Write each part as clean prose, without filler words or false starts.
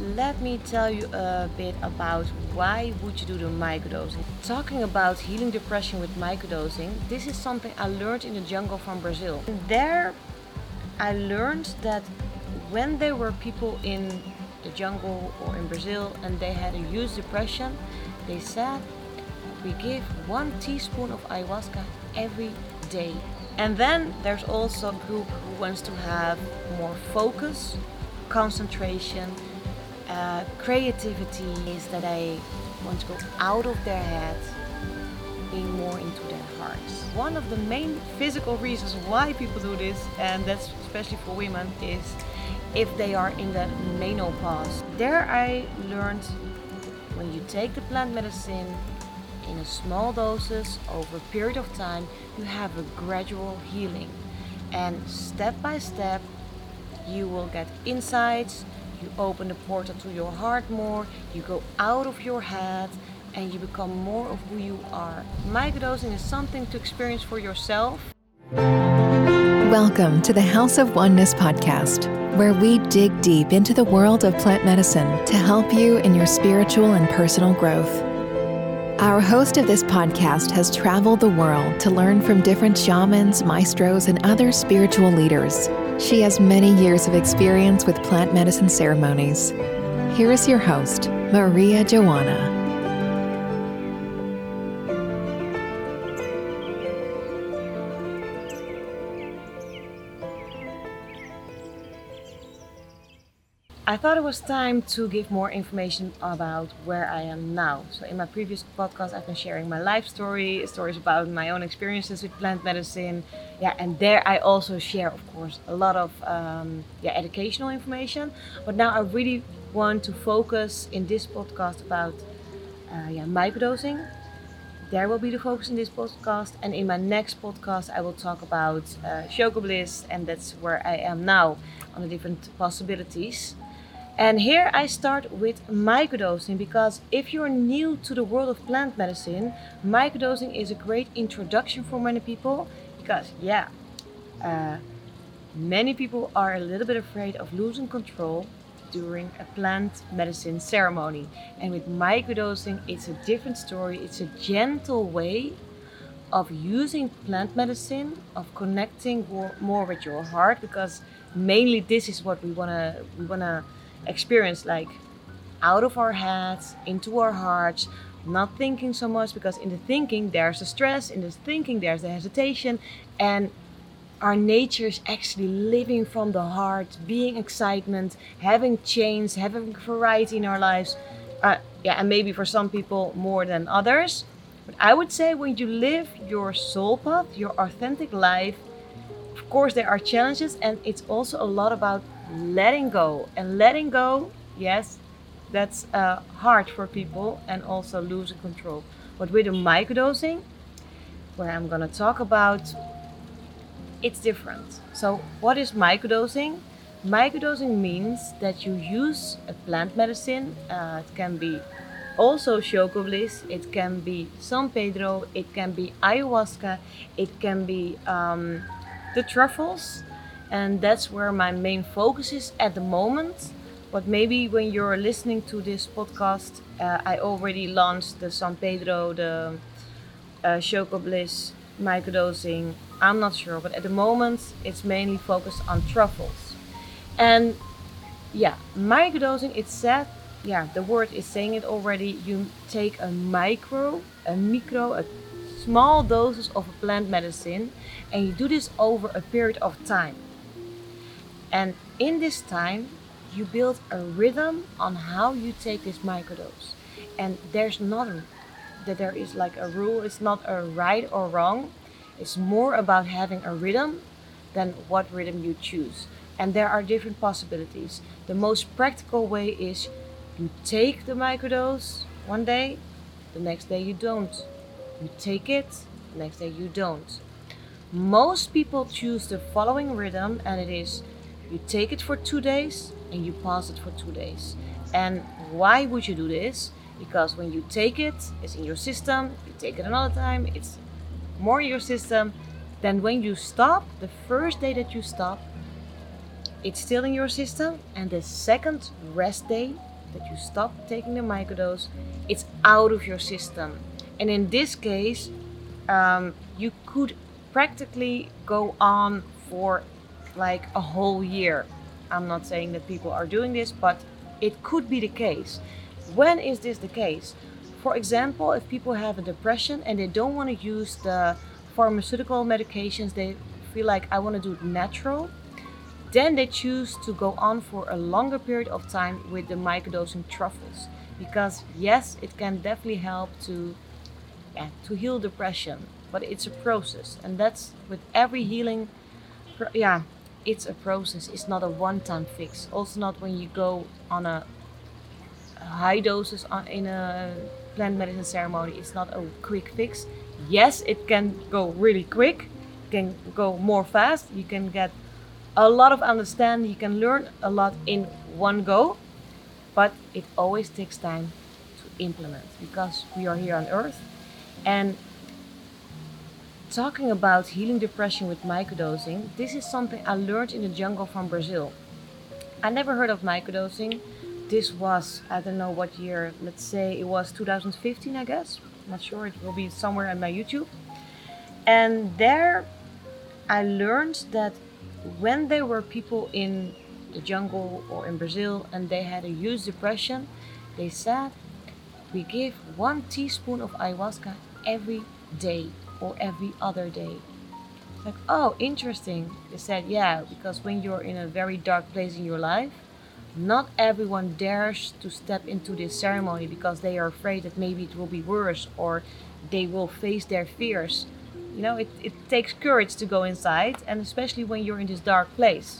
let me tell you a bit about why would you do the microdosing. Talking about healing depression with microdosing, this is something I learned in the jungle from Brazil. There I learned that when there were people in the jungle or in Brazil and they had a huge depression, they said we give 1 teaspoon of ayahuasca every day. And then there's also a group who wants to have more focus, concentration, creativity, is that they want to go out of their head, being more into their hearts. One of the main physical reasons why people do this, and that's especially for women, is if they are in the menopause. There I learned when you take the plant medicine in a small doses over a period of time, you have a gradual healing. And step by step, you will get insights, you open the portal to your heart more, you go out of your head, and you become more of who you are. Microdosing is something to experience for yourself. Welcome to the House of Oneness podcast, where we dig deep into the world of plant medicine to help you in your spiritual and personal growth. Our host of this podcast has traveled the world to learn from different shamans, maestros, and other spiritual leaders. She has many years of experience with plant medicine ceremonies. Here is your host, Maria Joanna. I thought it was time to give more information about where I am now. So in my previous podcast, I've been sharing my life story, stories about my own experiences with plant medicine. And there I also share, of course, a lot of educational information. But now I really want to focus in this podcast about microdosing. There will be the focus in this podcast. And in my next podcast, I will talk about Choco Bliss. And that's where I am now on the different possibilities. And here I start with microdosing, because if you're new to the world of plant medicine, microdosing is a great introduction for many people, because many people are a little bit afraid of losing control during a plant medicine ceremony. And with microdosing, it's a different story. It's a gentle way of using plant medicine, of connecting more with your heart, because mainly this is what we wanna experience, like out of our heads into our hearts, not thinking so much, because in the thinking there's the stress, in the thinking there's the hesitation, and our nature is actually living from the heart, being excitement, having change, having variety in our lives. And maybe for some people more than others, but I would say when you live your soul path, your authentic life, of course there are challenges, and it's also a lot about letting go. And letting go, yes, that's hard for people, and also losing control. But with the microdosing, where I'm gonna talk about, it's different. So what is microdosing? Microdosing means that you use a plant medicine. It can be also Choco Bliss, it can be San Pedro, it can be ayahuasca, it can be the truffles. And that's where my main focus is at the moment. But maybe when you're listening to this podcast, I already launched the San Pedro, the Choco Bliss, microdosing. I'm not sure, but at the moment it's mainly focused on truffles. And microdosing, it's said, the word is saying it already. You take a small doses of a plant medicine, and you do this over a period of time. And in this time, you build a rhythm on how you take this microdose. And there is like a rule. It's not a right or wrong. It's more about having a rhythm than what rhythm you choose. And there are different possibilities. The most practical way is you take the microdose one day, the next day you don't. You take it, the next day you don't. Most people choose the following rhythm, and it is you take it for 2 days and you pause it for 2 days. And why would you do this? Because when you take it, it's in your system. You take it another time, it's more in your system. Then when you stop, the first day that you stop, it's still in your system. And the second rest day, that you stop taking the microdose, it's out of your system. And in this case, you could practically go on for like a whole year. I'm not saying that people are doing this, but it could be the case. When is this the case? For example, if people have a depression and they don't want to use the pharmaceutical medications, they feel like I want to do it natural, then they choose to go on for a longer period of time with the microdosing truffles. Because yes, it can definitely help to heal depression, but it's a process, and that's with every healing. It's a process. It's not a one-time fix. Also, not when you go on a high doses in a plant medicine ceremony. It's not a quick fix. Yes, it can go really quick, can go more fast. You can get a lot of understanding. You can learn a lot in one go, but it always takes time to implement because we are here on earth. And talking about healing depression with microdosing, this is something I learned in the jungle from Brazil. I never heard of microdosing. This was, I don't know what year, let's say it was 2015, I guess. I'm not sure, it will be somewhere on my YouTube. And there I learned that when there were people in the jungle or in Brazil and they had a huge depression, they said, we give 1 teaspoon of ayahuasca every day or every other day. It's like, oh, interesting. They said, yeah, because when you're in a very dark place in your life, not everyone dares to step into this ceremony because they are afraid that maybe it will be worse or they will face their fears. You know, it takes courage to go inside, and especially when you're in this dark place.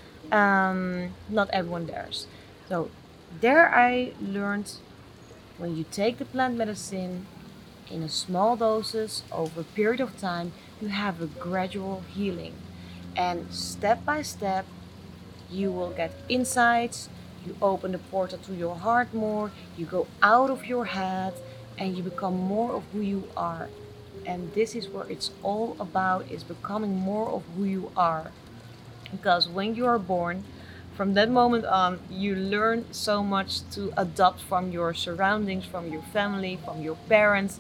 Not everyone dares. So there I learned, when you take the plant medicine in a small doses over a period of time, you have a gradual healing. And step by step, you will get insights, you open the portal to your heart more, you go out of your head, and you become more of who you are. And this is where it's all about, is becoming more of who you are. Because when you are born, from that moment on, you learn so much to adopt from your surroundings, from your family, from your parents.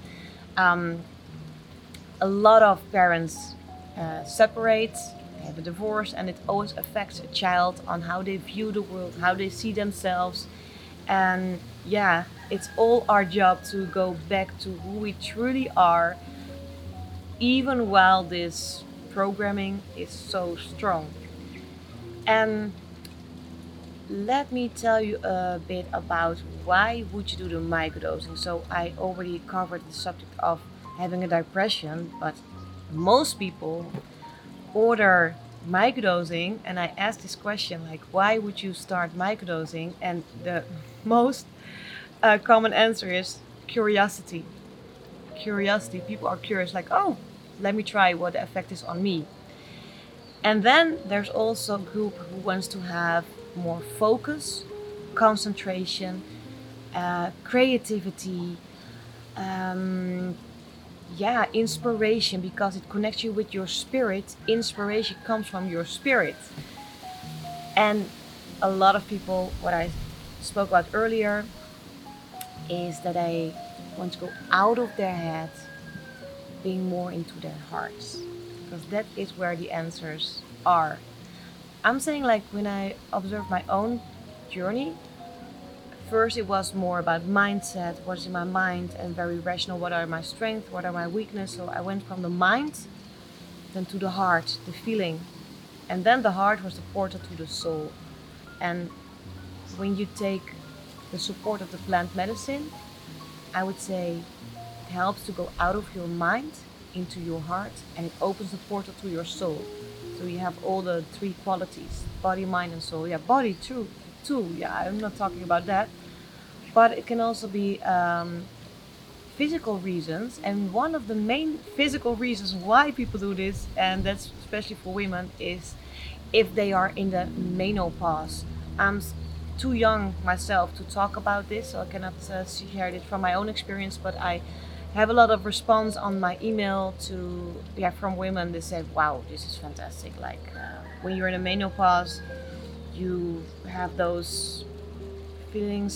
A lot of parents separate, have a divorce, and it always affects a child on how they view the world, how they see themselves. And yeah, it's all our job to go back to who we truly are, even while this programming is so strong. And let me tell you a bit about why would you do the microdosing. So I already covered the subject of having a depression, but most people order microdosing, and I asked this question, like, why would you start microdosing? And the most common answer is curiosity. Curiosity. People are curious, like, oh, let me try what the effect is on me. And then there's also a group who wants to have more focus, concentration, creativity, inspiration, because it connects you with your spirit. Inspiration comes from your spirit. And a lot of people, what I spoke about earlier, is that they want to go out of their head, being more into their hearts, because that is where the answers are. I'm saying, like, when I observed my own journey, first it was more about mindset, what's in my mind, and very rational, what are my strengths, what are my weaknesses. So I went from the mind then to the heart, the feeling, and then the heart was the portal to the soul. And when you take the support of the plant medicine, I would say it helps to go out of your mind into your heart, and it opens the portal to your soul. So you have all the 3 qualities: body, mind, and soul. Yeah, body too. Yeah, I'm not talking about that. But it can also be physical reasons. And one of the main physical reasons why people do this, and that's especially for women, is if they are in the menopause. I'm too young myself to talk about this, so I cannot share it from my own experience, but I have a lot of response on my email from women. They said, wow, this is fantastic. Like when you're in a menopause, you have those feelings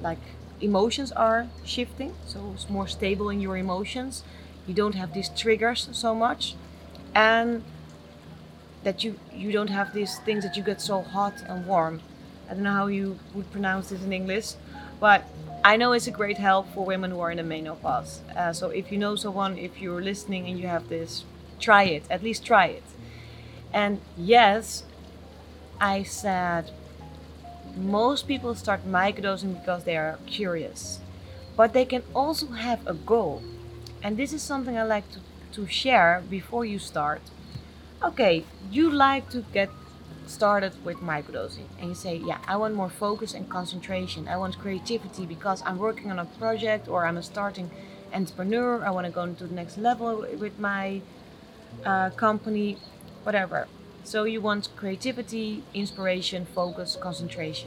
like emotions are shifting, so it's more stable in your emotions. You don't have these triggers so much, and that you don't have these things that you get so hot and warm. I don't know how you would pronounce this in English, but I know it's a great help for women who are in the menopause. So if you know someone, if you're listening and you have this, try it. At least try it. And yes, I said most people start microdosing because they are curious, but they can also have a goal. And this is something I like to share before you start. Okay, you like to get started with microdosing and you say, yeah, I want more focus and concentration. I want creativity because I'm working on a project, or I'm a starting entrepreneur. I want to go to the next level with my company, whatever. So you want creativity, inspiration, focus, concentration.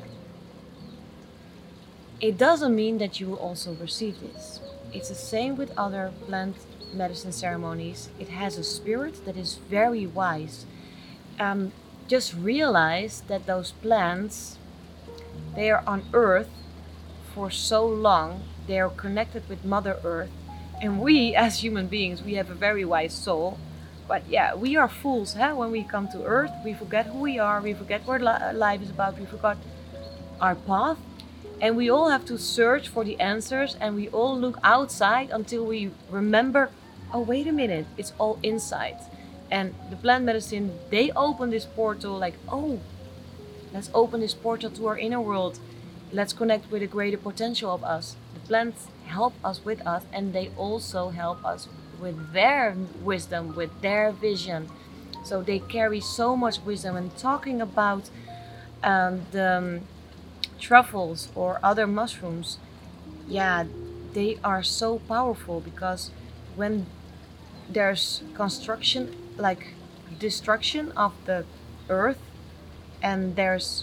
It doesn't mean that you will also receive this. It's the same with other plant medicine ceremonies. It has a spirit that is very wise. Just realize that those plants, they are on earth for so long. They are connected with Mother Earth, and we as human beings, we have a very wise soul. But yeah, we are fools, huh? When we come to earth, we forget who we are, we forget what life is about, we forgot our path, and we all have to search for the answers, and we all look outside until we remember, oh wait a minute, it's all inside. And the plant medicine, they open this portal like, oh, let's open this portal to our inner world. Let's connect with a greater potential of us. The plants help us with us, and they also help us with their wisdom, with their vision. So they carry so much wisdom. And talking about the truffles or other mushrooms, yeah, they are so powerful because when there's construction, like destruction of the earth, and there's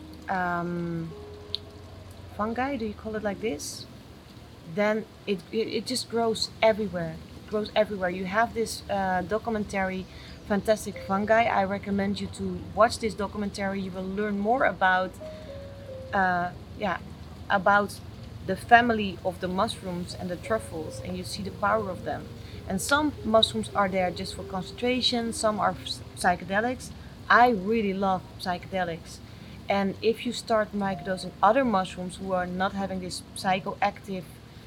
fungi, do you call it like this? Then it just grows everywhere. It grows everywhere. You have this documentary, Fantastic Fungi. I recommend you to watch this documentary. You will learn more about about the family of the mushrooms and the truffles, and you see the power of them. And some mushrooms are there just for concentration, some are psychedelics. I really love psychedelics. And if you start microdosing other mushrooms who are not having this psychoactive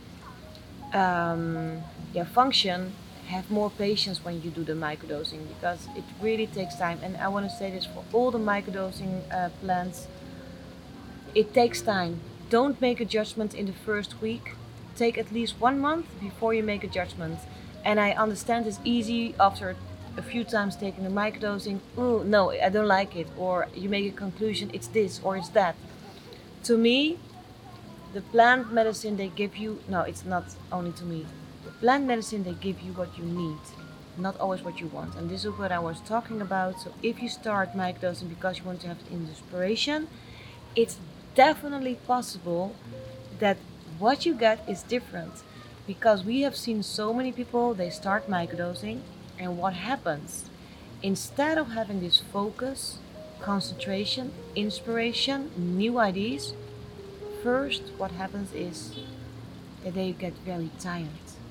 function, have more patience when you do the microdosing, because it really takes time. And I want to say this for all the microdosing plants, it takes time. Don't make a judgment in the first week. Take at least 1 month before you make a judgment. And I understand it's easy after a few times taking the microdosing. Oh no, I don't like it. Or you make a conclusion, it's this or it's that. To me, the plant medicine they give you, no, it's not only to me. The plant medicine, they give you what you need, not always what you want. And this is what I was talking about. So if you start microdosing because you want to have inspiration, it's definitely possible that what you get is different, because we have seen so many people, they start microdosing, and what happens? Instead of having this focus, concentration, inspiration, new ideas, first what happens is that they get very tired,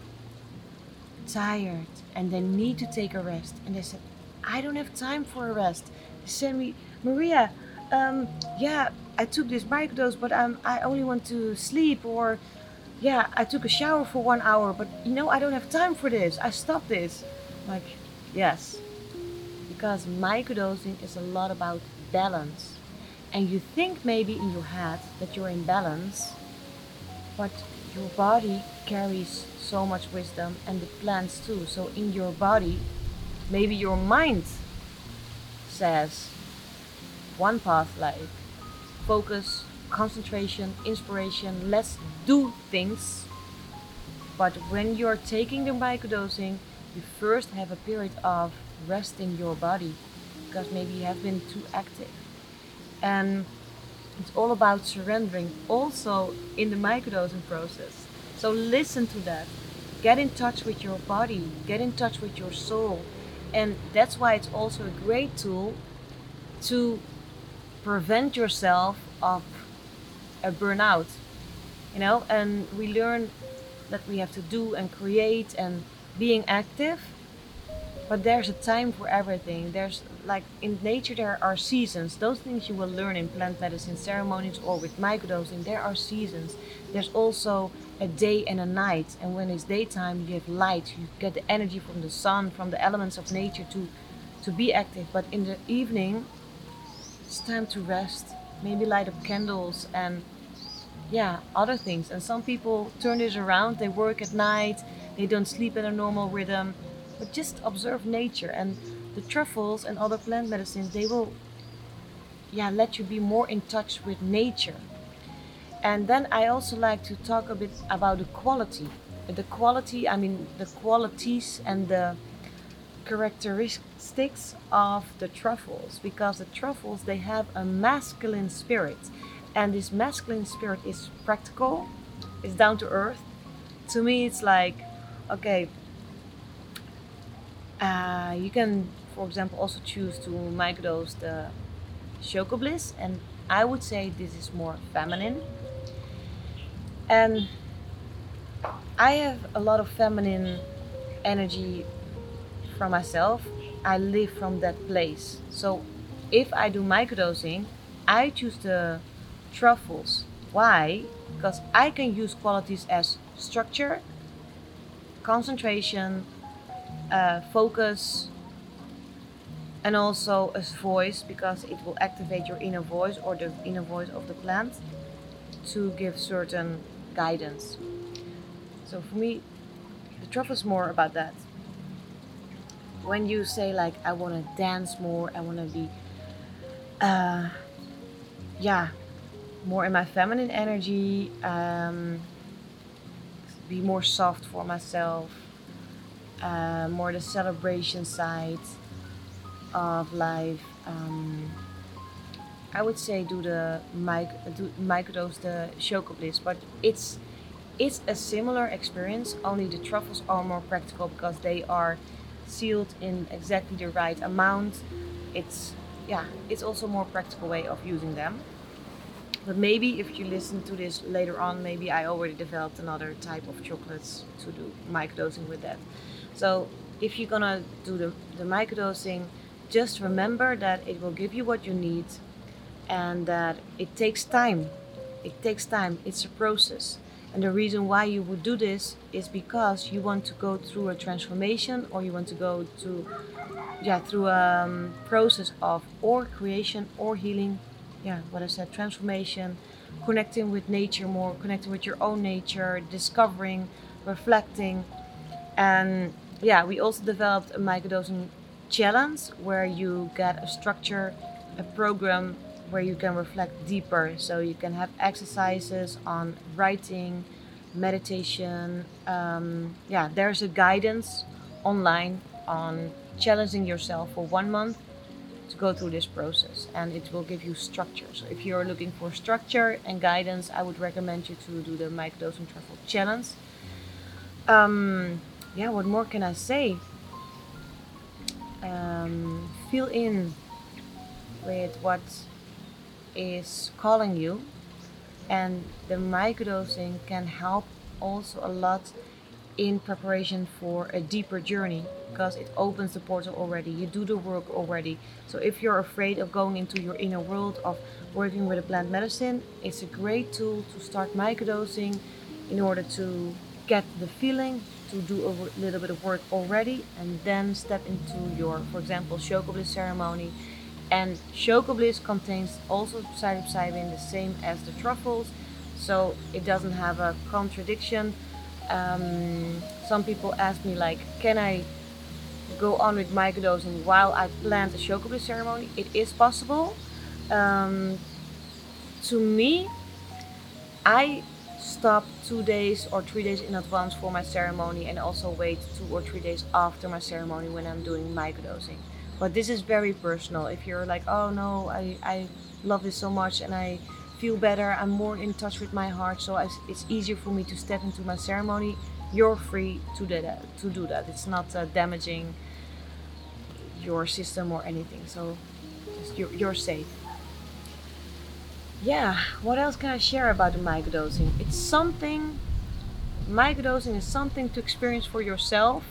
and they need to take a rest. And they said, I don't have time for a rest. They said me, Maria, yeah, I took this microdose, but I only want to sleep. Or yeah, I took a shower for 1 hour, but I don't have time for this. I stopped this. Like, yes, because microdosing is a lot about balance. And you think maybe in your head that you're in balance, but your body carries so much wisdom, and the plants too. So in your body, maybe your mind says one path, like focus, concentration, inspiration, let's do things. But when you're taking the microdosing, you first have a period of resting your body, because maybe you have been too active. And it's all about surrendering also in the microdosing process. So listen to that. Get in touch with your body, get in touch with your soul. And that's why it's also a great tool to prevent yourself of a burnout. and we learn that we have to do and create and being active. But there's a time for everything. There's like in nature there are seasons. Those things you will learn in plant medicine ceremonies or with microdosing. There are seasons. There's also a day and a night. And when it's daytime, you have light. You get the energy from the sun, from the elements of nature to be active. But in the evening, it's time to rest. Maybe light up candles and other things. And some people turn this around. They work at night. They don't sleep at a normal rhythm. But just observe nature, and the truffles and other plant medicines, they will let you be more in touch with nature. And then I also like to talk a bit about the quality. I mean the qualities and the characteristics of the truffles, because the truffles, they have a masculine spirit, and this masculine spirit is practical, is down to earth. To me, it's like, okay, you can, for example, also choose to microdose the Choco Bliss, and I would say this is more feminine. And I have a lot of feminine energy from myself. I live from that place. So if I do microdosing, I choose the truffles. Why? Because I can use qualities as structure, concentration, focus, and also a voice, because it will activate your inner voice or the inner voice of the plant to give certain guidance. So for me, the truffle is more about that. When you say like, I want to dance more, I want to be more in my feminine energy, be more soft for myself, more the celebration side of life. I would say do microdose the Choco Bliss, but it's a similar experience. Only the truffles are more practical because they are sealed in exactly the right amount. It's also a more practical way of using them. But maybe if you listen to this later on, maybe I already developed another type of chocolates to do microdosing with that. So if you're gonna do the microdosing, just remember that it will give you what you need, and that it takes time. It's a process. And the reason why you would do this is because you want to go through a transformation, or you want to go through a process of or creation or healing. What I said, transformation, connecting with nature more, connecting with your own nature, discovering, reflecting. And we also developed a microdosing challenge where you get a structure, a program where you can reflect deeper. So you can have exercises on writing, meditation. There's a guidance online on challenging yourself for 1 month to go through this process, and it will give you structure. So if you're looking for structure and guidance, I would recommend you to do the microdosing truffle challenge. What more can I say? Feel in with what is calling you, and the microdosing can help also a lot in preparation for a deeper journey, because it opens the portal already. You do the work already. So if you're afraid of going into your inner world, of working with a plant medicine, it's a great tool to start microdosing in order to get the feeling, to do a little bit of work already, and then step into your, for example, Choco Bliss ceremony. And Choco Bliss contains also psilocybin, the same as the truffles, so it doesn't have a contradiction. Some people ask me like, can I go on with microdosing while I plan the Choco Bliss ceremony? It is possible. To me, I stop 2 days or 3 days in advance for my ceremony, and also wait 2 or 3 days after my ceremony when I'm doing microdosing. But this is very personal. If you're like, oh no, I love this so much and I feel better, I'm more in touch with my heart, so it's easier for me to step into my ceremony, you're free to do that. It's not damaging your system or anything, so just you're safe. Yeah, what else can I share about the microdosing? Microdosing is something to experience for yourself,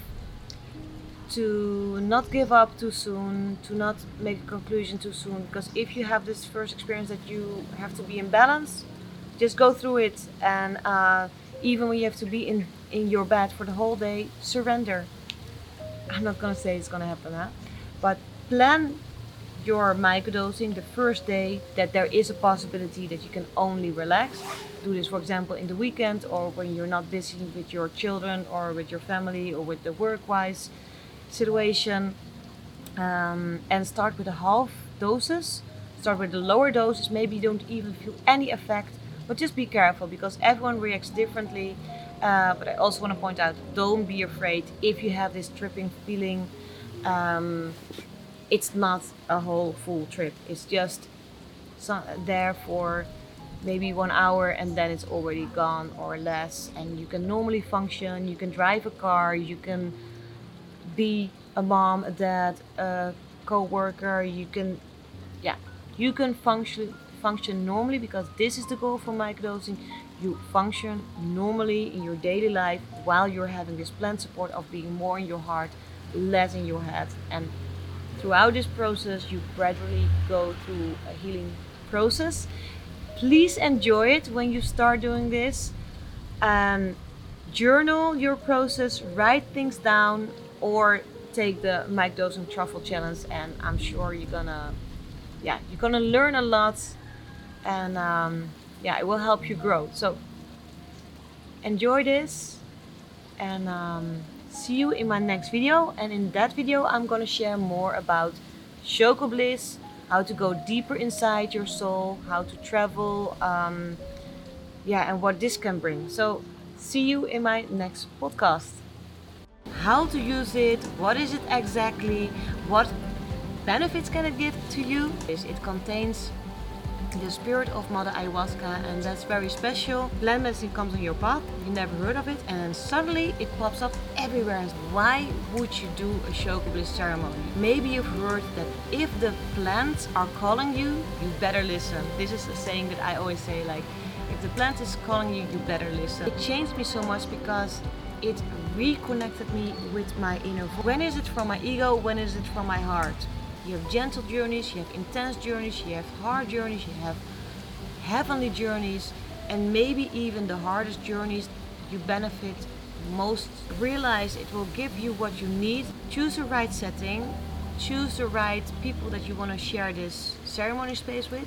to not give up too soon, to not make a conclusion too soon. Because if you have this first experience that you have to be in balance, just go through it. And even when you have to be in your bed for the whole day, surrender. I'm not gonna say it's gonna happen, but plan your microdosing the first day that there is a possibility that you can only relax. Do this, for example, in the weekend or when you're not busy with your children or with your family or with the work-wise situation. And start with the half doses. Start with the lower doses. Maybe you don't even feel any effect, but just be careful because everyone reacts differently. But I also want to point out, don't be afraid if you have this tripping feeling. It's not a whole full trip. It's just there for maybe 1 hour and then it's already gone or less. And you can normally function. You can drive a car. You can be a mom, a dad, a co-worker. You can function normally because this is the goal for microdosing. You function normally in your daily life while you're having this planned support of being more in your heart, less in your head. And throughout this process, you gradually go through a healing process. Please enjoy it when you start doing this. Journal your process, write things down, or take the microdosing truffle challenge, and I'm sure you're gonna learn a lot, and it will help you grow. So enjoy this, and see you in my next video. And in that video I'm gonna share more about Choco Bliss, how to go deeper inside your soul, how to travel, and what this can bring. So see you in my next podcast. How to use it, what is it exactly, what benefits can it give to you. It contains the spirit of Mother Ayahuasca, and that's very special. Plant medicine comes on your path, you never heard of it, and then suddenly it pops up everywhere. Why would you do a Choco Bliss ceremony? Maybe you've heard that if the plants are calling you, you better listen. This is a saying that I always say, like, if the plant is calling you, you better listen. It changed me so much because it reconnected me with my inner voice. When is it from my ego? When is it from my heart? You have gentle journeys, you have intense journeys, you have hard journeys, you have heavenly journeys, and maybe even the hardest journeys you benefit most. Realize it will give you what you need. Choose the right setting, choose the right people that you want to share this ceremony space with.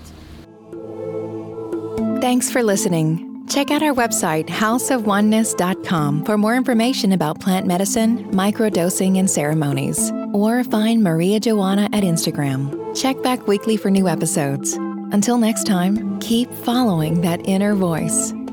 Thanks for listening. Check out our website, houseofoneness.com, for more information about plant medicine, microdosing, and ceremonies. Or find Maria Joanna at Instagram. Check back weekly for new episodes. Until next time, keep following that inner voice.